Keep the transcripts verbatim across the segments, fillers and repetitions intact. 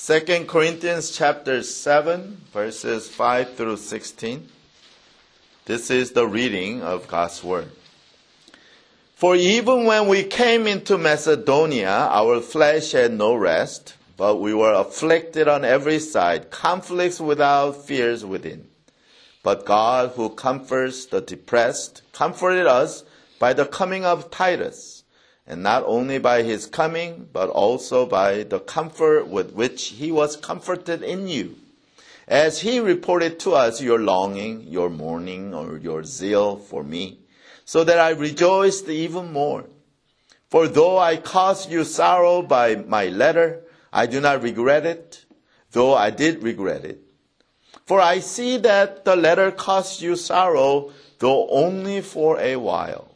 Second Corinthians chapter seven, verses five through sixteen. This is the reading of God's Word. For even when we came into Macedonia, our flesh had no rest, but we were afflicted on every side, conflicts without, fears within. But God, who comforts the depressed, comforted us by the coming of Titus, and not only by his coming, but also by the comfort with which he was comforted in you, as he reported to us your longing, your mourning, or your zeal for me, so that I rejoiced even more. For though I caused you sorrow by my letter, I do not regret it, though I did regret it. For I see that the letter caused you sorrow, though only for a while.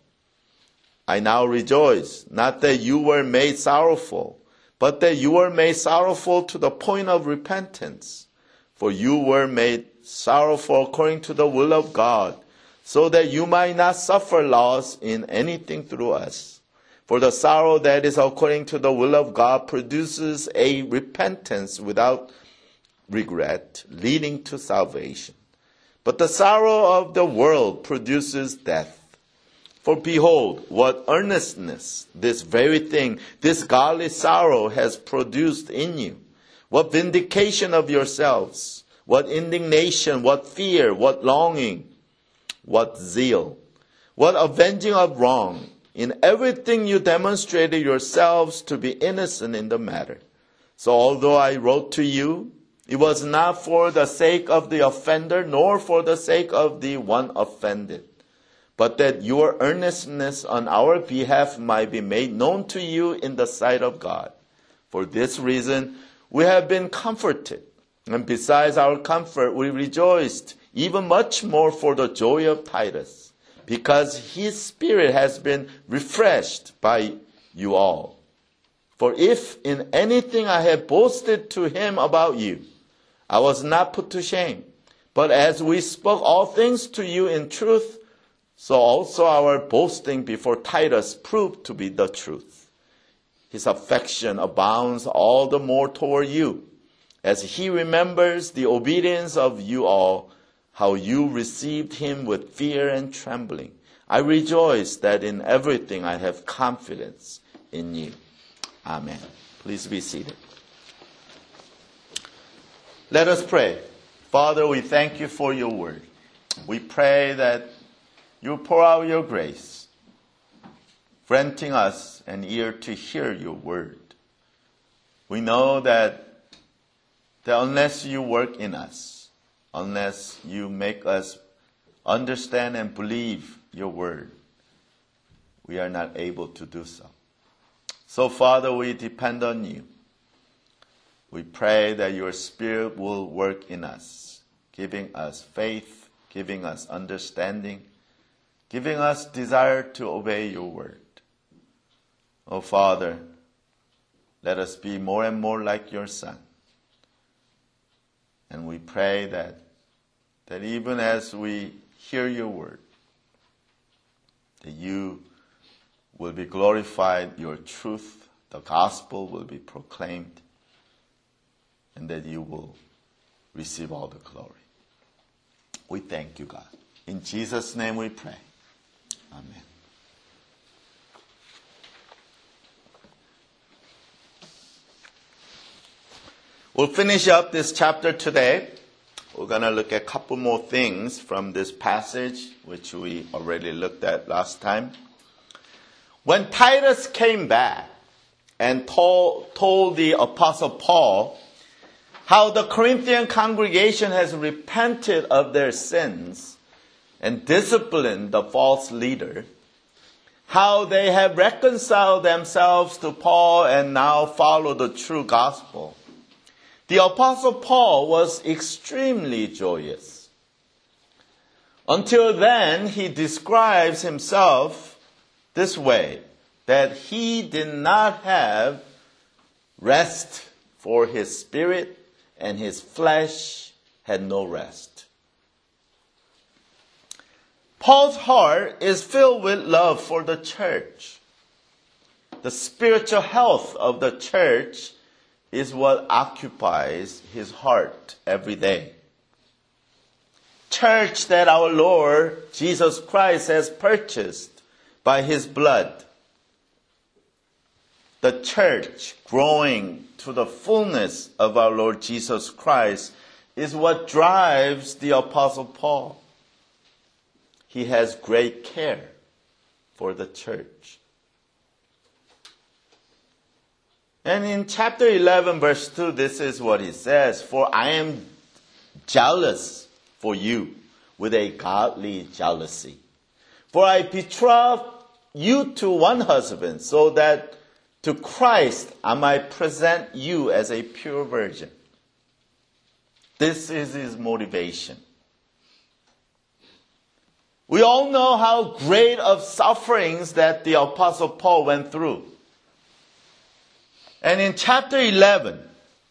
I now rejoice, not that you were made sorrowful, but that you were made sorrowful to the point of repentance. For you were made sorrowful according to the will of God, so that you might not suffer loss in anything through us. For the sorrow that is according to the will of God produces a repentance without regret, leading to salvation. But the sorrow of the world produces death. For behold, what earnestness this very thing, this godly sorrow has produced in you. What vindication of yourselves, what indignation, what fear, what longing, what zeal, what avenging of wrong. In everything you demonstrated yourselves to be innocent in the matter. So although I wrote to you, it was not for the sake of the offender, nor for the sake of the one offended, but that your earnestness on our behalf might be made known to you in the sight of God. For this reason, we have been comforted, and besides our comfort, we rejoiced even much more for the joy of Titus, because his spirit has been refreshed by you all. For if in anything I have boasted to him about you, I was not put to shame. But as we spoke all things to you in truth, so also our boasting before Titus proved to be the truth. His affection abounds all the more toward you, as he remembers the obedience of you all, how you received him with fear and trembling. I rejoice that in everything I have confidence in you. Amen. Please be seated. Let us pray. Father, we thank you for your word. We pray that you pour out your grace, granting us an ear to hear your word. We know that, that unless you work in us, unless you make us understand and believe your word, we are not able to do so. So, Father, we depend on you. We pray that your Spirit will work in us, giving us faith, giving us understanding, giving us desire to obey your word. Oh, Father, let us be more and more like your Son. And we pray that, that even as we hear your word, that you will be glorified, your truth, the gospel will be proclaimed, and that you will receive all the glory. We thank you, God. In Jesus' name we pray. Amen. We'll finish up this chapter today. We're going to look at a couple more things from this passage, which we already looked at last time. When Titus came back and told, told the Apostle Paul how the Corinthian congregation has repented of their sins and disciplined the false leader, how they have reconciled themselves to Paul and now follow the true gospel, the Apostle Paul was extremely joyous. Until then, he describes himself this way, that he did not have rest for his spirit, and his flesh had no rest. Paul's heart is filled with love for the church. The spiritual health of the church is what occupies his heart every day. Church that our Lord Jesus Christ has purchased by his blood. The church growing to the fullness of our Lord Jesus Christ is what drives the Apostle Paul. He has great care for the church. And in chapter eleven, verse two, this is what he says, "For I am jealous for you with a godly jealousy. For I betroth you to one husband, so that to Christ I might present you as a pure virgin." This is his motivation. We all know how great of sufferings that the Apostle Paul went through. And in chapter eleven,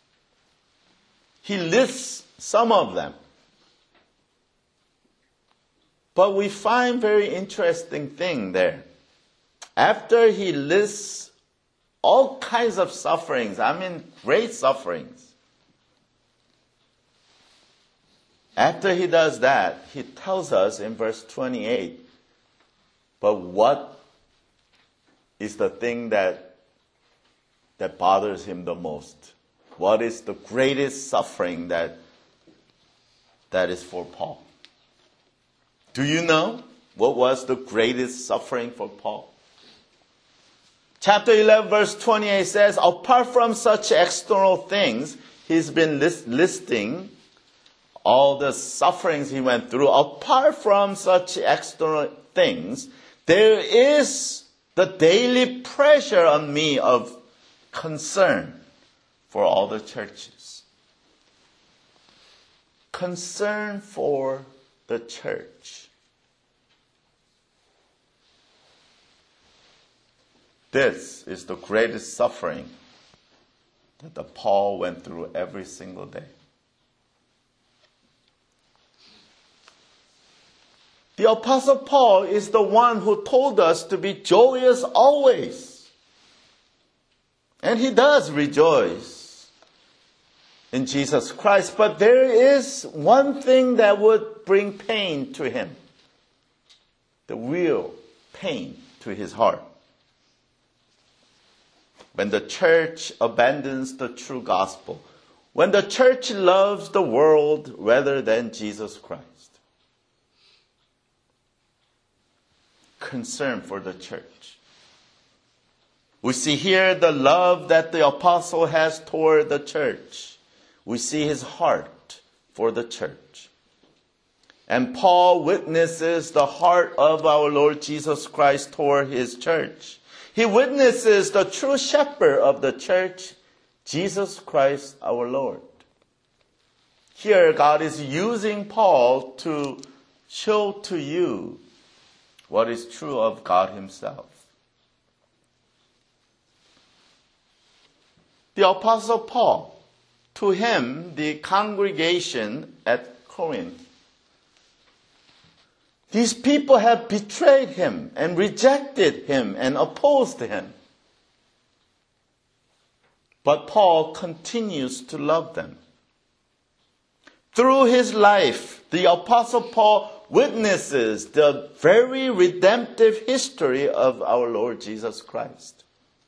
he lists some of them. But we find very interesting thing there. After he lists all kinds of sufferings, I mean great sufferings. After he does that, he tells us in verse twenty-eight, but what is the thing that that bothers him the most? What is the greatest suffering that that is for Paul? Do you know what was the greatest suffering for Paul? Chapter eleven, verse twenty-eight says, apart from such external things, he's been list- listing all the sufferings he went through. Apart from such external things, there is the daily pressure on me of concern for all the churches. Concern for the church. This is the greatest suffering that the Paul went through every single day. The Apostle Paul is the one who told us to be joyous always. And he does rejoice in Jesus Christ. But there is one thing that would bring pain to him. The real pain to his heart. When the church abandons the true gospel. When the church loves the world rather than Jesus Christ. Concern for the church. We see here the love that the apostle has toward the church. We see his heart for the church. And Paul witnesses the heart of our Lord Jesus Christ toward his church. He witnesses the true shepherd of the church, Jesus Christ our Lord. Here God is using Paul to show to you what is true of God himself. The Apostle Paul, to him, the congregation at Corinth, these people have betrayed him and rejected him and opposed him. But Paul continues to love them. Through his life, the Apostle Paul witnesses the very redemptive history of our Lord Jesus Christ.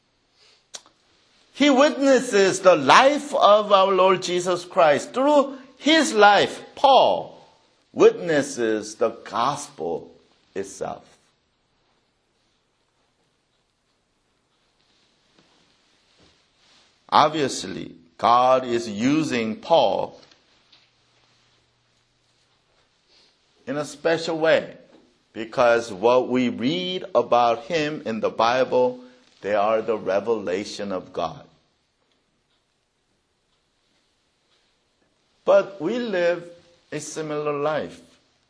He witnesses the life of our Lord Jesus Christ. Through his life, Paul witnesses the gospel itself. Obviously, God is using Paul in a special way, because what we read about him in the Bible, they are the revelation of God. But we live a similar life.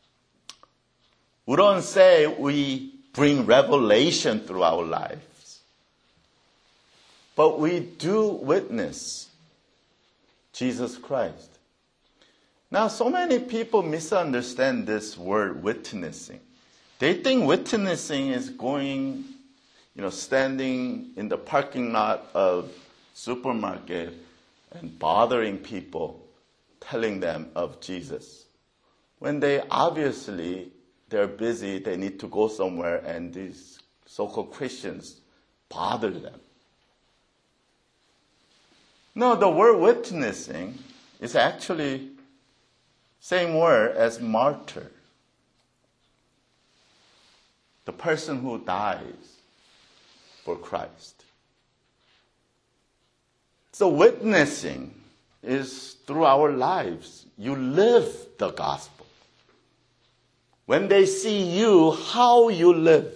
We don't say we bring revelation through our lives, but we do witness Jesus Christ. Now, so many people misunderstand this word witnessing. They think witnessing is going, you know, standing in the parking lot of supermarket and bothering people, telling them of Jesus, when they obviously, they're busy, they need to go somewhere, and these so-called Christians bother them. No, the word witnessing is actually same word as martyr. The person who dies for Christ. So witnessing is through our lives. You live the gospel. When they see you, how you live.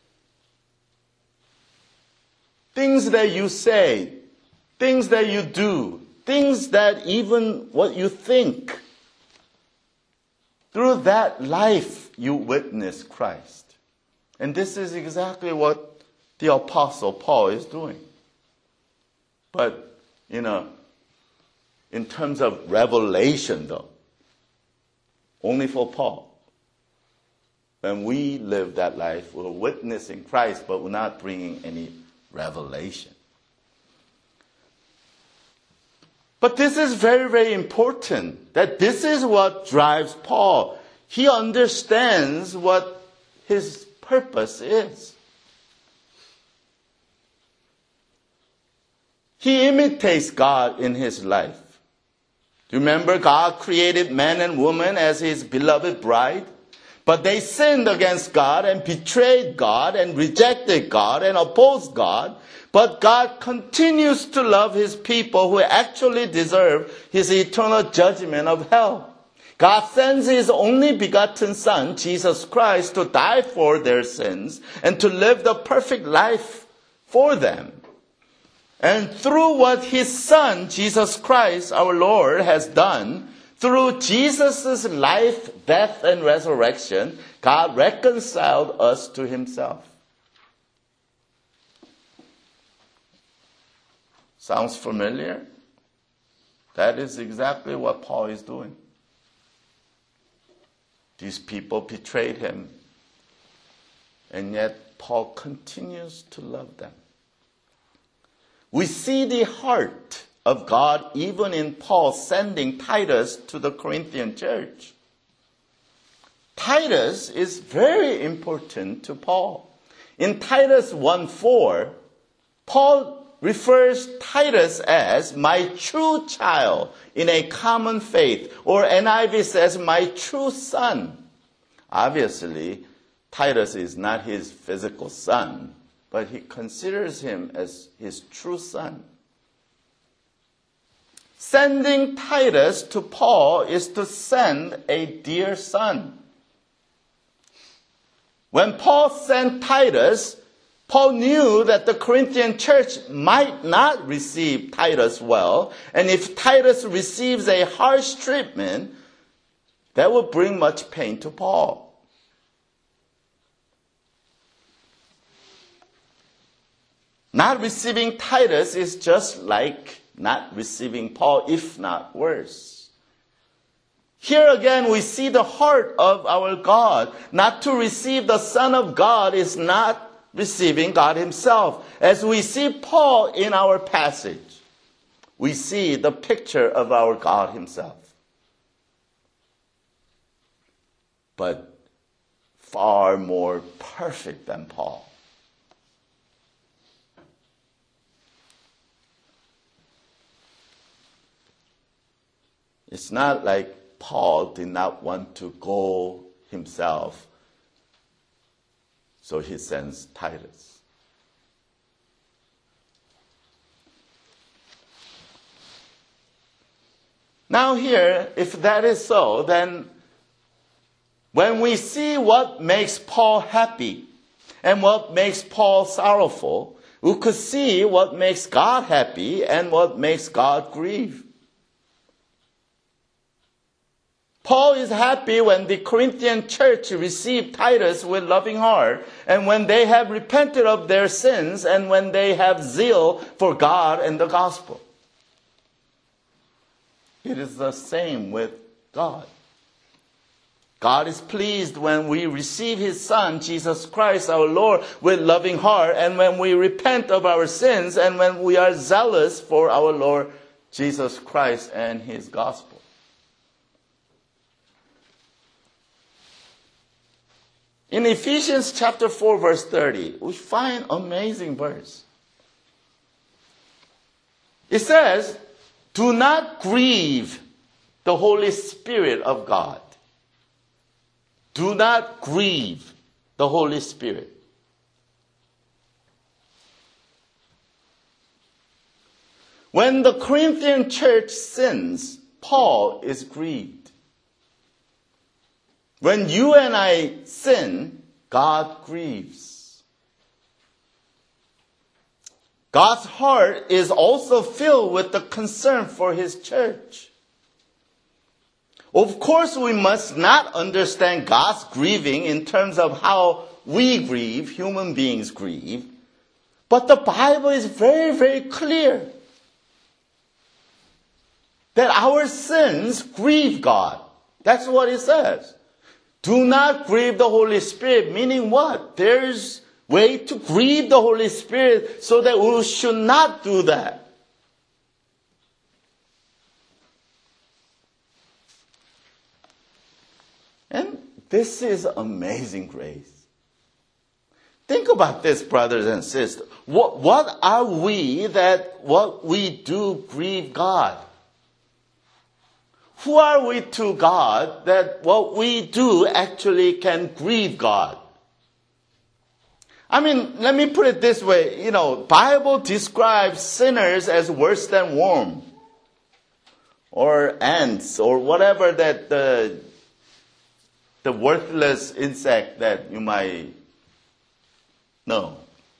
Things that you say, things that you do, things that even what you think. Through that life, you witness Christ. And this is exactly what the Apostle Paul is doing. But, you know, in terms of revelation, though, only for Paul. When we live that life, we're witnessing Christ, but we're not bringing any revelation. But this is very, very important, that this is what drives Paul. He understands what his purpose is. He imitates God in his life. Remember, God created man and woman as his beloved bride, but they sinned against God and betrayed God and rejected God and opposed God. But God continues to love his people who actually deserve his eternal judgment of hell. God sends his only begotten Son, Jesus Christ, to die for their sins and to live the perfect life for them. And through what his Son, Jesus Christ, our Lord, has done, through Jesus' life, death, and resurrection, God reconciled us to himself. Sounds familiar? That is exactly what Paul is doing. These people betrayed him, and yet Paul continues to love them. We see the heart of God even in Paul sending Titus to the Corinthian church. Titus is very important to Paul. In Titus one four, Paul refers Titus as my true child in a common faith, or N I V says my true son. Obviously, Titus is not his physical son, but he considers him as his true son. Sending Titus to Paul is to send a dear son. When Paul sent Titus, Paul knew that the Corinthian church might not receive Titus well, and if Titus receives a harsh treatment, that will bring much pain to Paul. Not receiving Titus is just like not receiving Paul, if not worse. Here again, we see the heart of our God. Not to receive the Son of God is not receiving God himself. As we see Paul in our passage, we see the picture of our God himself. But far more perfect than Paul. It's not like Paul did not want to go himself, so he sends Titus. Now here, if that is so, then when we see what makes Paul happy and what makes Paul sorrowful, we could see what makes God happy and what makes God grieve. Paul is happy when the Corinthian church received Titus with loving heart, and when they have repented of their sins, and when they have zeal for God and the gospel. It is the same with God. God is pleased when we receive his Son, Jesus Christ our Lord, with loving heart, and when we repent of our sins, and when we are zealous for our Lord Jesus Christ and his gospel. In Ephesians chapter four, verse thirty, we find an amazing verse. It says, do not grieve the Holy Spirit of God. Do not grieve the Holy Spirit. When the Corinthian church sins, Paul is grieved. When you and I sin, God grieves. God's heart is also filled with the concern for his church. Of course, we must not understand God's grieving in terms of how we grieve, human beings grieve. But the Bible is very, very clear that our sins grieve God. That's what it says. Do not grieve the Holy Spirit, meaning what? There's way to grieve the Holy Spirit so that we should not do that. And this is amazing grace. Think about this, brothers and sisters. What, what are we that what we do grieve God? Who are we to God that what we do actually can grieve God? I mean, let me put it this way. You know, Bible describes sinners as worse than worm or ants or whatever that the the worthless insect that you might know.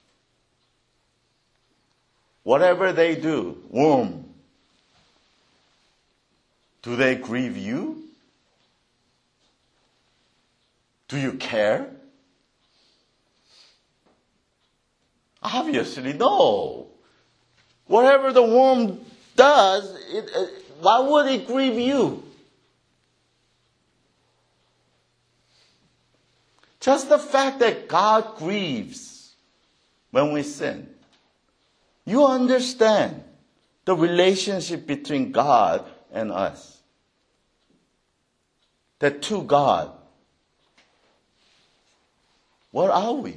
Whatever they do, worm. Do they grieve you? Do you care? Obviously, no. Whatever the worm does, it, it, why would it grieve you? Just the fact that God grieves when we sin. You understand the relationship between God and us. That to God, what are we?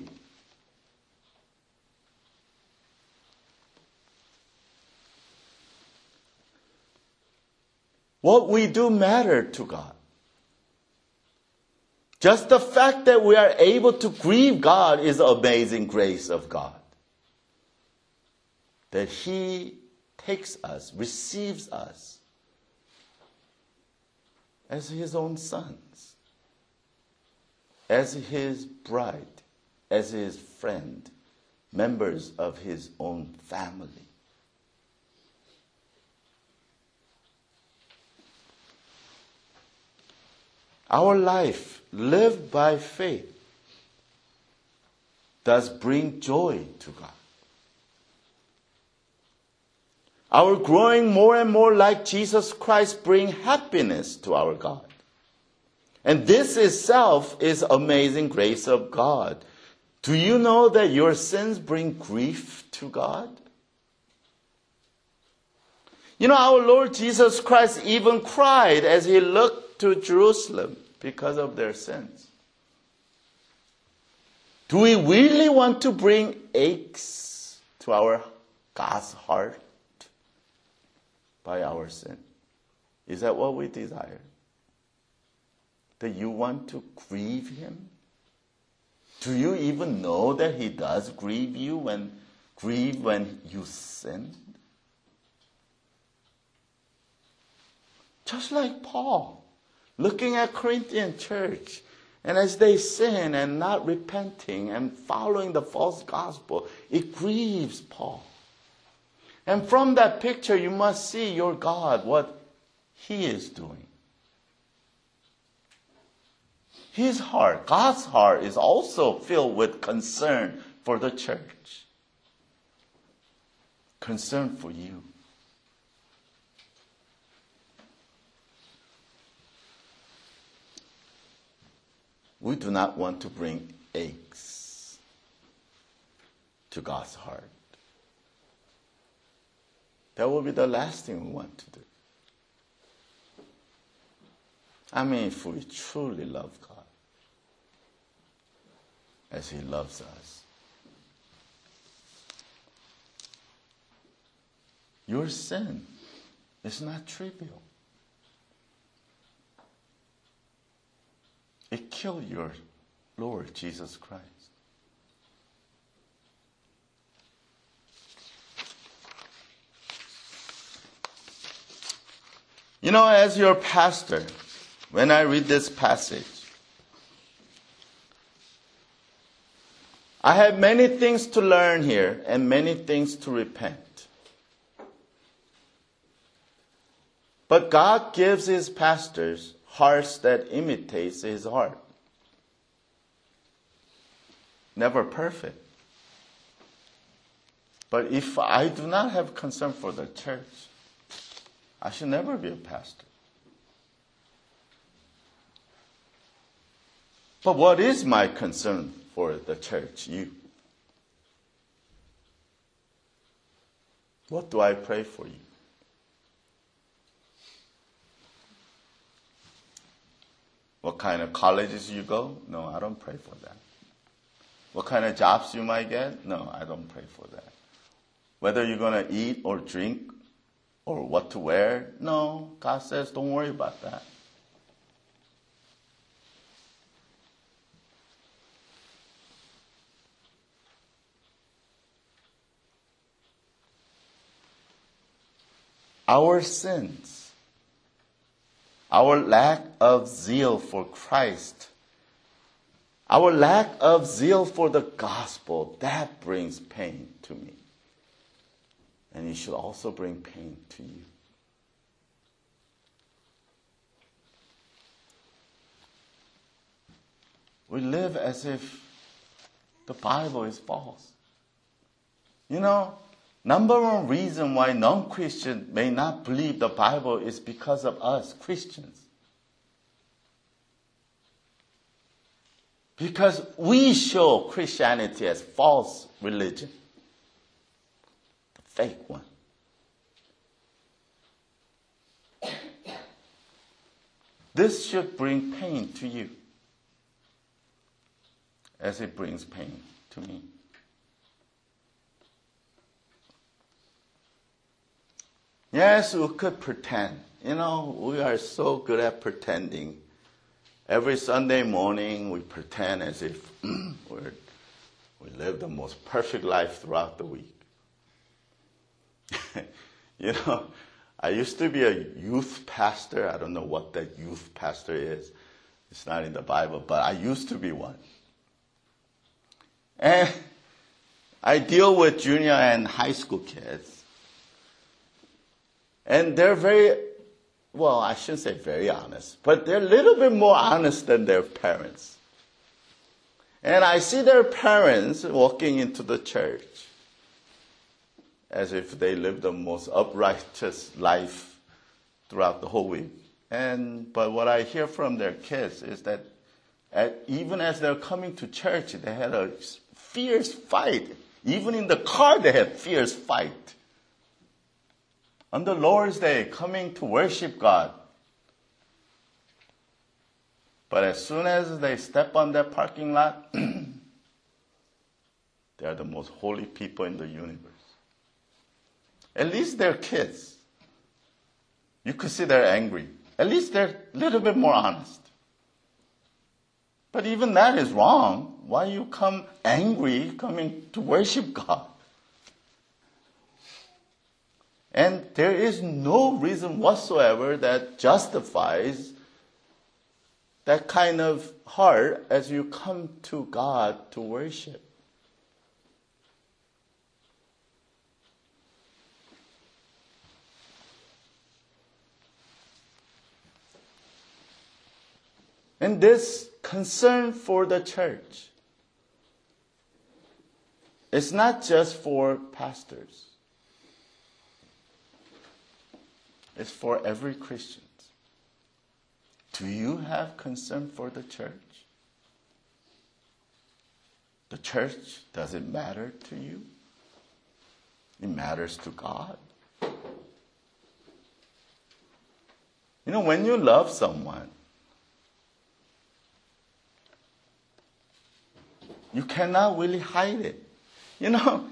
What we do matter to God. Just the fact that we are able to grieve God is the amazing grace of God. That He takes us, receives us as His own sons, as His bride, as His friend, members of His own family. Our life lived by faith does bring joy to God. Our growing more and more like Jesus Christ bring happiness to our God. And this itself is amazing grace of God. Do you know that your sins bring grief to God? You know, our Lord Jesus Christ even cried as He looked to Jerusalem because of their sins. Do we really want to bring aches to our God's heart by our sin? Is that what we desire? That you want to grieve Him? Do you even know that He does grieve you when grieve when you sin? Just like Paul, looking at Corinthian church, and as they sin and not repenting and following the false gospel, it grieves Paul. And from that picture, you must see your God, what He is doing. His heart, God's heart, is also filled with concern for the church. Concern for you. We do not want to bring aches to God's heart. that will be the last thing we want to do. I mean, if we truly love God as He loves us. Your sin is not trivial. It killed your Lord Jesus Christ. You know, as your pastor, when I read this passage, I have many things to learn here and many things to repent. But God gives His pastors hearts that imitates His heart. Never perfect. But if I do not have concern for the church, I should never be a pastor. But what is my concern for the church? You. What do I pray for you? What kind of colleges you go? No, I don't pray for that. What kind of jobs you might get? No, I don't pray for that. Whether you're going to eat or drink or what to wear? No, God says don't worry about that. Our sins, our lack of zeal for Christ, our lack of zeal for the gospel, that brings pain to me. And it should also bring pain to you. We live as if the Bible is false. You know, number one reason why non-Christians may not believe the Bible is because of us, Christians. Because we show Christianity as false religion. The fake one. This should bring pain to you as it brings pain to me. Yes, we could pretend. You know, we are so good at pretending. Every Sunday morning, we pretend as if we're, we live the most perfect life throughout the week. You know, I used to be a youth pastor. I don't know what that youth pastor is. It's not in the Bible, but I used to be one. And I deal with junior and high school kids. And they're very, well, I shouldn't say very honest, but they're a little bit more honest than their parents. And I see their parents walking into the church as if they live the most uprighteous life throughout the whole week. And but what I hear from their kids is that at, even as they're coming to church, they had a fierce fight. Even in the car, they had fierce fight. On the Lord's Day, coming to worship God. But as soon as they step on that parking lot, they are the most holy people in the universe. At least they're kids. You could see they're angry. At least they're a little bit more honest. But even that is wrong. Why you come angry coming to worship God? And there is no reason whatsoever that justifies that kind of heart as you come to God to worship. And this concern for the church is not just for pastors. It's for every Christian. Do you have concern for the church? The church, does it matter to you? It matters to God. You know, when you love someone, you cannot really hide it. You know,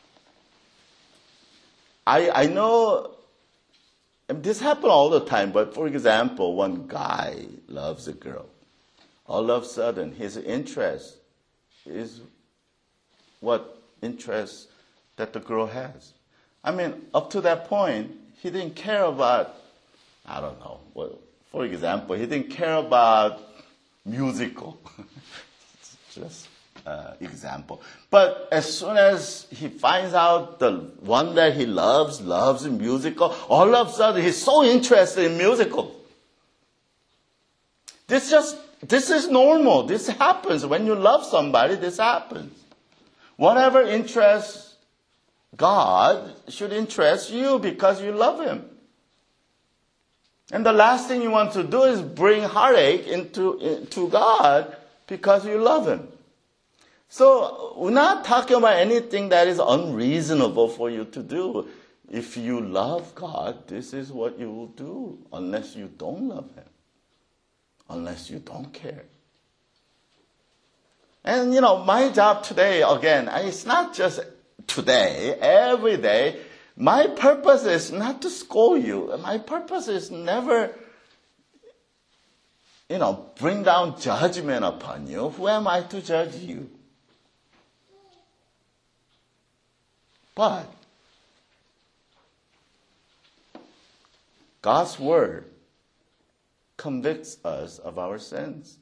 I I know and this happens all the time, but for example, one guy loves a girl. All of a sudden, his interest is what interest that the girl has. I mean, up to that point, he didn't care about, I don't know, well, for example, he didn't care about musical. Just uh, example. But as soon as he finds out the one that he loves, loves musical, all of a sudden he's so interested in musical. This just, this is normal. This happens. When you love somebody, this happens. Whatever interests God should interest you because you love Him. And the last thing you want to do is bring heartache into, into God because you love Him. So we're not talking about anything that is unreasonable for you to do. If you love God, this is what you will do, unless you don't love Him, unless you don't care. And, you know, my job today, again, it's not just today, every day. My purpose is not to scold you. My purpose is never, you know, bring down judgment upon you. Who am I to judge you? But God's Word convicts us of our sins.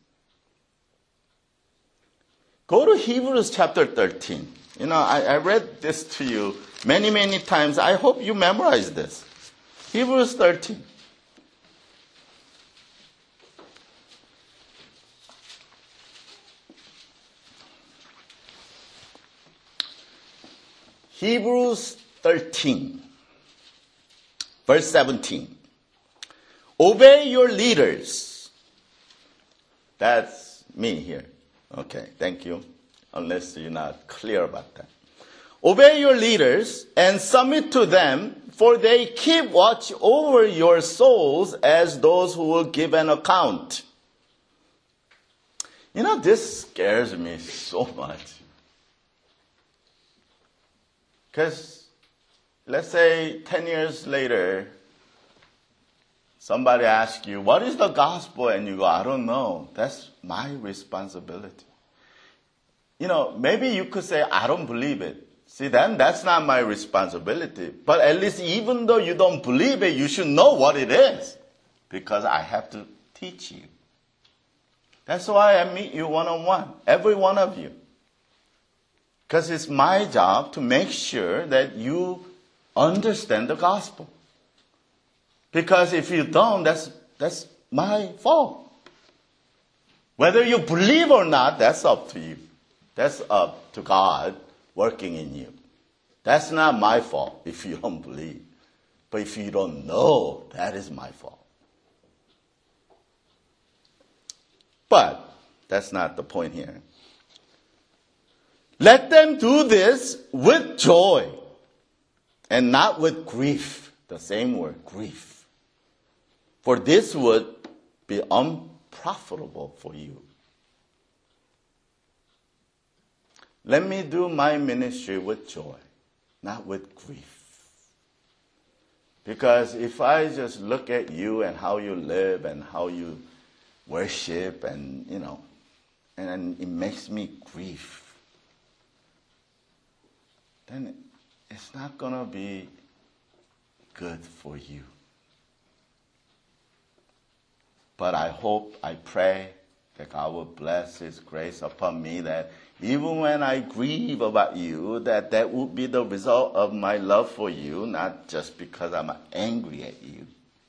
Go to Hebrews chapter thirteen. You know, I, I read this to you many, many times. I hope you memorize this. Hebrews thirteen. Hebrews thirteen, verse seventeen. Obey your leaders. That's me here. Okay, thank you. Unless you're not clear about that. Obey your leaders and submit to them, for they keep watch over your souls as those who will give an account. You know, this scares me so much. Because, let's say ten years later, somebody asks you, what is the gospel? And you go, I don't know. That's my responsibility. You know, maybe you could say, I don't believe it. See, then that's not my responsibility. But at least even though you don't believe it, you should know what it is. Because I have to teach you. That's why I meet you one-on-one, every one of you. Because it's my job to make sure that you understand the gospel. Because if you don't, that's, that's my fault. Whether you believe or not, that's up to you. That's up to God working in you. That's not my fault if you don't believe. But if you don't know, that is my fault. But that's not the point here. Let them do this with joy and not with grief. The same word, grief. For this would be unprofitable for you. Let me do my ministry with joy, not with grief. Because if I just look at you and how you live and how you worship and, you know, and it makes me grieve, then it's not going to be good for you. But I hope, I pray that God will bless His grace upon me, that even when I grieve about you, that that will be the result of my love for you, not just because I'm angry at you.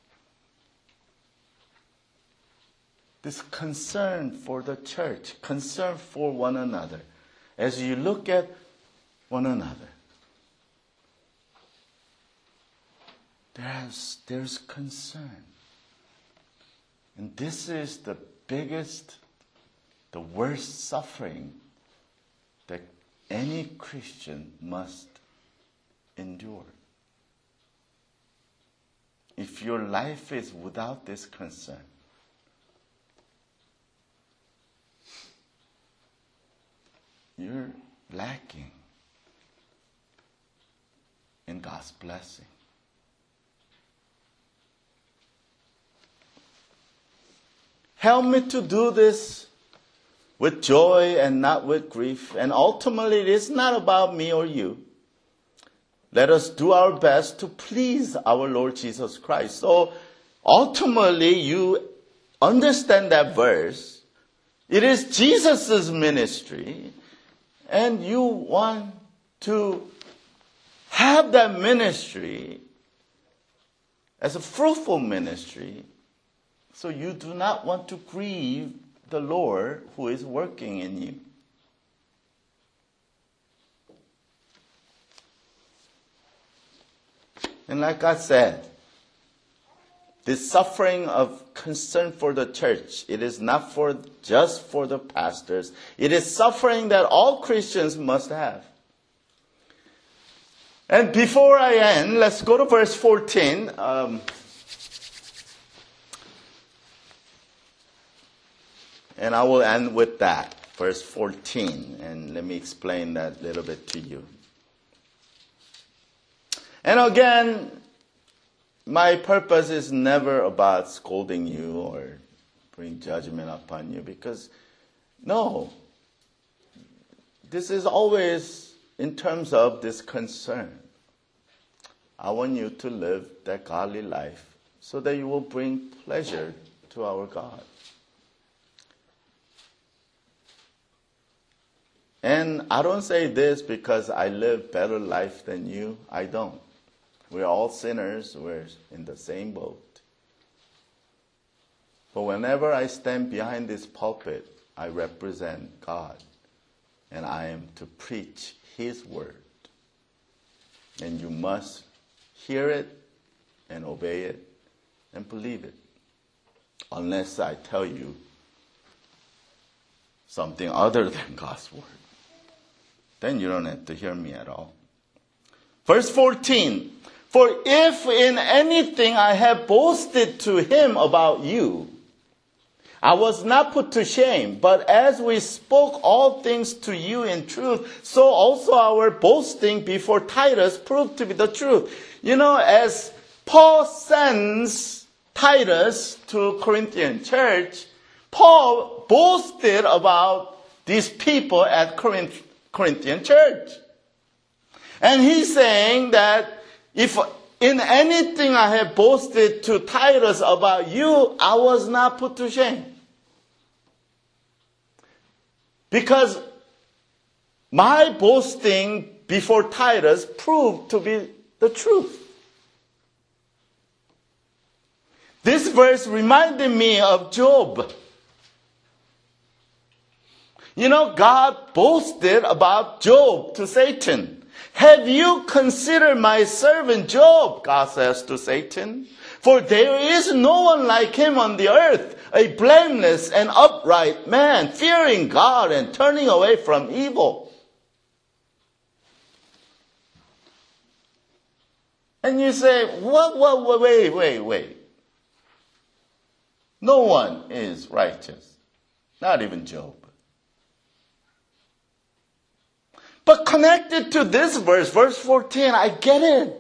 This concern for the church, concern for one another, as you look at one another, there's, there's concern. And this is the biggest, the worst suffering that any Christian must endure. if your life is without this concern, you're lacking in God's blessing. Help me to do this with joy and not with grief. And ultimately, it is not about me or you. Let us do our best to please our Lord Jesus Christ. So ultimately, you understand that verse. It is Jesus' ministry. And you want to have that ministry as a fruitful ministry. So you do not want to grieve the Lord who is working in you. And like I said, this suffering of concern for the church, it is not for just for the pastors. It is suffering that all Christians must have. And before I end, let's go to verse fourteen. Um, And I will end with that, verse fourteen. And let me explain that a little bit to you. And again, my purpose is never about scolding you or bring judgment upon you. Because, no. This is always in terms of this concern. I want you to live that godly life so that you will bring pleasure to our God. And I don't say this because I live better life than you. I don't. We're all sinners. We're in the same boat. But whenever I stand behind this pulpit, I represent God. And I am to preach His word. And you must hear it and obey it and believe it. Unless I tell you something other than God's word. Then you don't have to hear me at all. Verse fourteen. For if in anything I have boasted to him about you, I was not put to shame. But as we spoke all things to you in truth, so also our boasting before Titus proved to be the truth. You know, as Paul sends Titus to Corinthian church, Paul boasted about these people at Corinth. Corinthian church. And he's saying that if in anything I have boasted to Titus about you, I was not put to shame. Because my boasting before Titus proved to be the truth. This verse reminded me of Job. You know, God boasted about Job to Satan. Have you considered my servant Job, God says to Satan? For there is no one like him on the earth, a blameless and upright man, fearing God and turning away from evil. And you say, what, what, what, wait, wait, wait. No one is righteous. Not even Job. But connected to this verse, verse fourteen, I get it.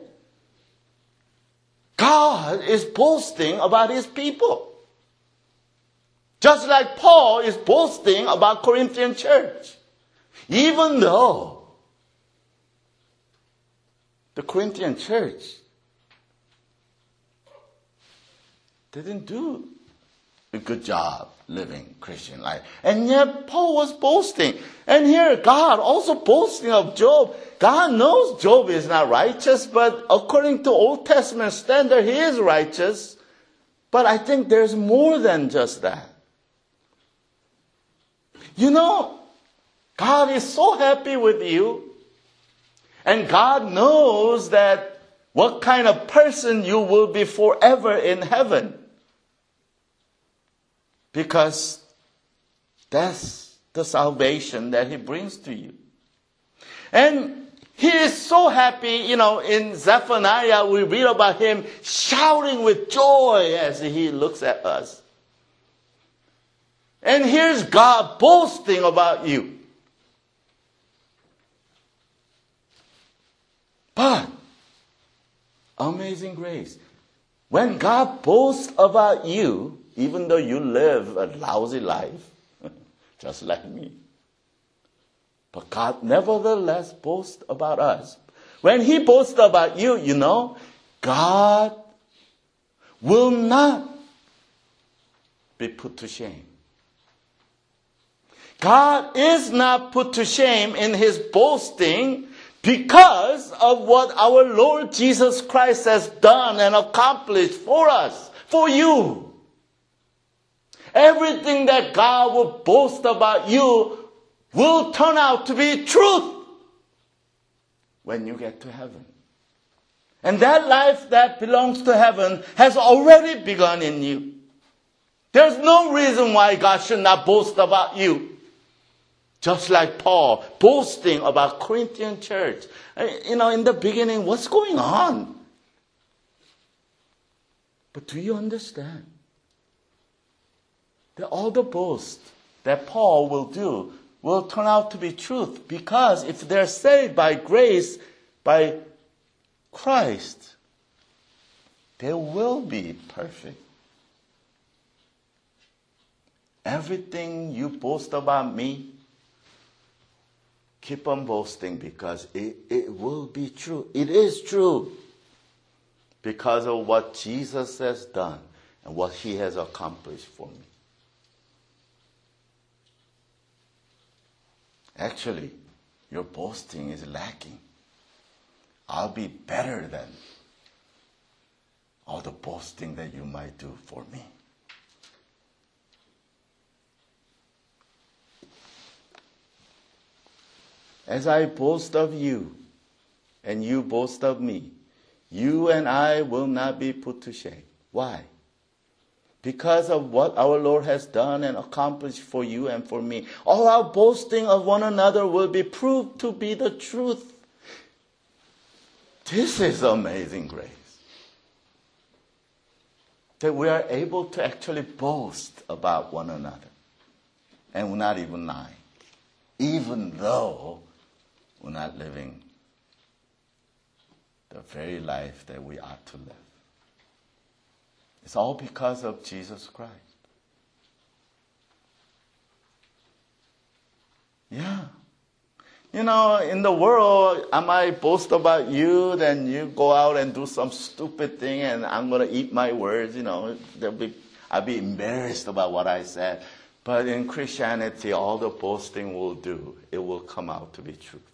God is boasting about his people. Just like Paul is boasting about Corinthian church. Even though the Corinthian church didn't do a good job living Christian life. And yet Paul was boasting. And here God also boasting of Job. God knows Job is not righteous, but according to Old Testament standard, he is righteous. But I think there's more than just that. You know, God is so happy with you. And God knows that what kind of person you will be forever in heaven. Because that's the salvation that he brings to you. And He is so happy. You know, in Zephaniah, we read about him shouting with joy as he looks at us. And here's God boasting about you. But, amazing grace. When God boasts about you, even though you live a lousy life, just like me, but God nevertheless boasts about us. When he boasts about you, you know, God will not be put to shame. God is not put to shame in his boasting because of what our Lord Jesus Christ has done and accomplished for us, for you. Everything that God will boast about you will turn out to be truth when you get to heaven. And that life that belongs to heaven has already begun in you. There's no reason why God should not boast about you. Just like Paul boasting about Corinthian church. You know, in the beginning, what's going on? But do you understand that all the boast that Paul will do will turn out to be truth? Because if they're saved by grace, by Christ, they will be perfect. Everything you boast about me, keep on boasting because it, it will be true. It is true because of what Jesus has done and what he has accomplished for me. Actually, your boasting is lacking. I'll be better than all the boasting that you might do for me. As I boast of you, and you boast of me, you and I will not be put to shame. Why? Because of what our Lord has done and accomplished for you and for me. All our boasting of one another will be proved to be the truth. This is amazing grace. That we are able to actually boast about one another. And we're not even lying. Even though we're not living the very life that we ought to live. It's all because of Jesus Christ. Yeah. You know, in the world, I might boast about you, then you go out and do some stupid thing and I'm going to eat my words, you know. Be, I'll be embarrassed about what I said. But in Christianity, all the boasting will do, it will come out to be truth.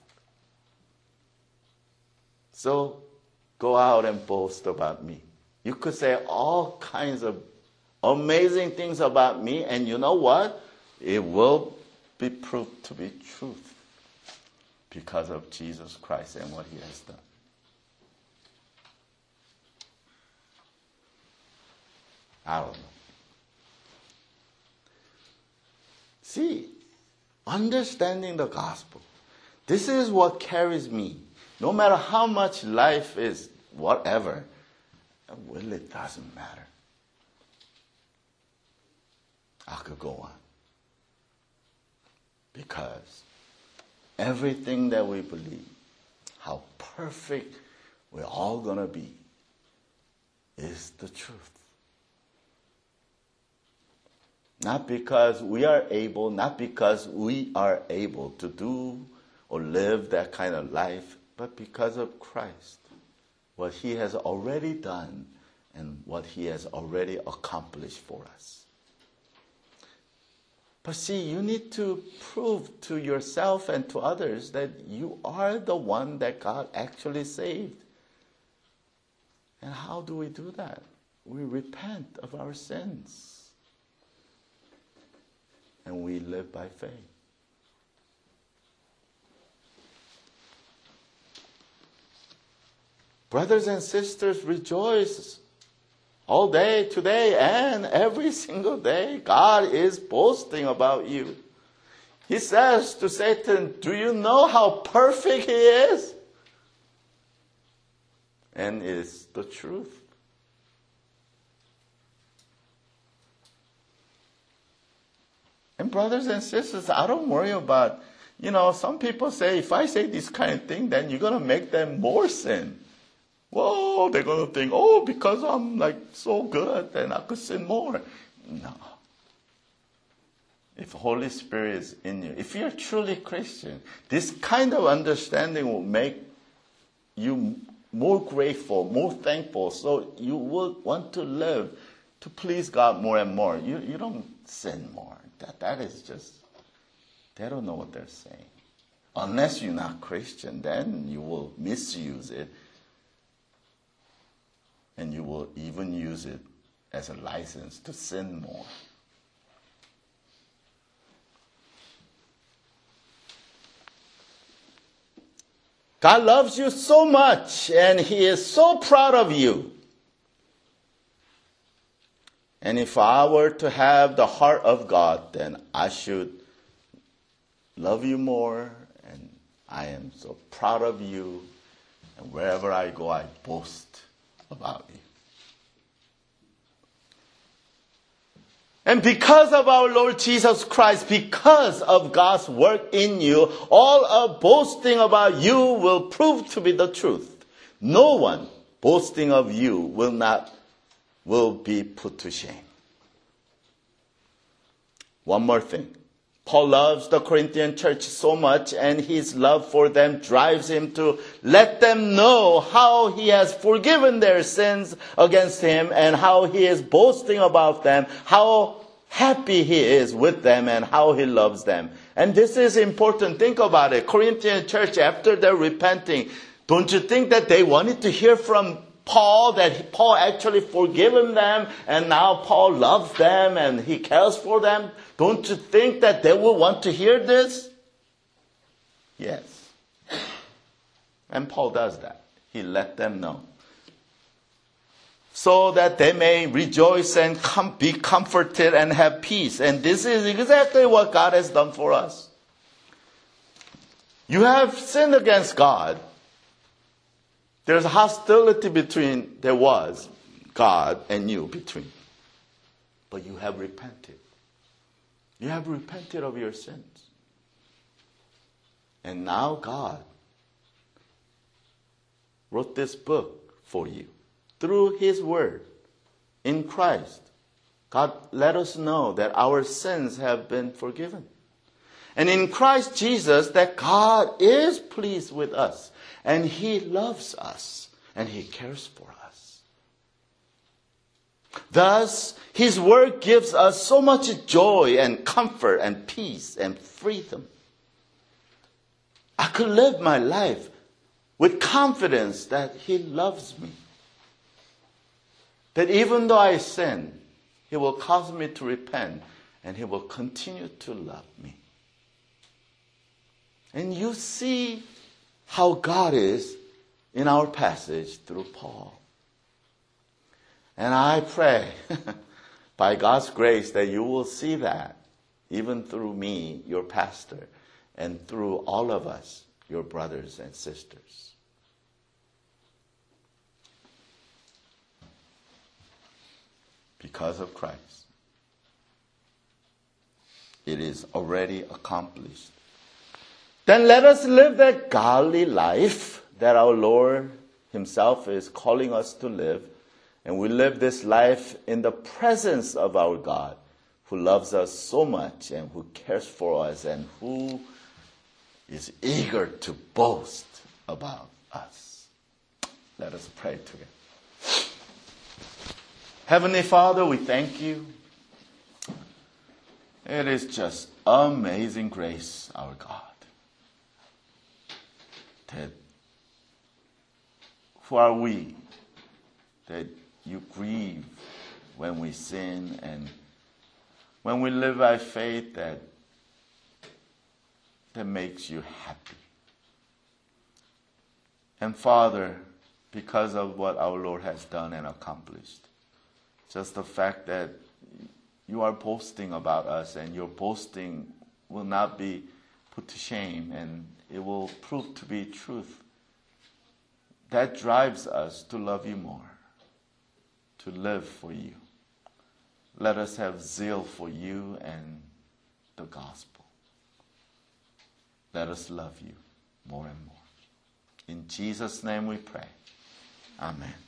So, go out and boast about me. You could say all kinds of amazing things about me, and you know what? It will be proved to be truth because of Jesus Christ and what he has done. I don't know. See, understanding the gospel, this is what carries me. No matter how much life is, whatever, well, it doesn't matter. I could go on. Because everything that we believe, how perfect we're all going to be, is the truth. Not because we are able, not because we are able to do or live that kind of life, but because of Christ, what he has already done and what he has already accomplished for us. But see, you need to prove to yourself and to others that you are the one that God actually saved. And how do we do that? We repent of our sins. And we live by faith. Brothers and sisters, rejoice all day, today, and every single day. God is boasting about you. He says to Satan, do you know how perfect he is? and is the truth. And brothers and sisters, I don't worry about, you know, some people say, if I say this kind of thing, then you're going to make them more sin. Whoa, they're going to think, oh, because I'm like so good, then I could sin more. No. If the Holy Spirit is in you, if you're truly Christian, this kind of understanding will make you more grateful, more thankful, so you will want to live to please God more and more. You, you don't sin more. That, that is just, they don't know what they're saying. Unless you're not Christian, then you will misuse it. And you will even use it as a license to sin more. God loves you so much, and He is so proud of you. And if I were to have the heart of God, then I should love you more, and I am so proud of you, and wherever I go, I boast about you. And because of our Lord Jesus Christ, because of God's work in you, all of boasting about you will prove to be the truth. No one boasting of you will not, will be put to shame. One more thing. Paul loves the Corinthian church so much, and his love for them drives him to let them know how he has forgiven their sins against him and how he is boasting about them, how happy he is with them, and how he loves them. And this is important. Think about it. Corinthian church, after they're repenting, don't you think that they wanted to hear from Paul that Paul actually forgiven them, and now Paul loves them and he cares for them? Don't you think that they will want to hear this? Yes. And Paul does that. He let them know. So that they may rejoice and com- be comforted and have peace. And this is exactly what God has done for us. You have sinned against God. There's hostility between, there was, God and you between. But you have repented. You have repented of your sins. And now God wrote this book for you through His Word in Christ. God let us know that our sins have been forgiven. And in Christ Jesus, that God is pleased with us. And He loves us. And He cares for us. Thus, His Word gives us so much joy and comfort and peace and freedom. I could live my life with confidence that He loves me. That even though I sin, He will cause me to repent and He will continue to love me. And you see how God is in our passage through Paul. And I pray, by God's grace, that you will see that, even through me, your pastor, and through all of us, your brothers and sisters. Because of Christ, it is already accomplished. Then let us live that godly life that our Lord Himself is calling us to live. And we live this life in the presence of our God, who loves us so much and who cares for us and who is eager to boast about us. Let us pray together. Heavenly Father, we thank you. It is just amazing grace, our God, that who are we, that you grieve when we sin, and when we live by faith, that that makes you happy. And Father, because of what our Lord has done and accomplished, just the fact that you are boasting about us, and your boasting will not be put to shame, and it will prove to be truth. that drives us to love you more, to live for you. Let us have zeal for you and the gospel. Let us love you more and more. In Jesus' name we pray. Amen.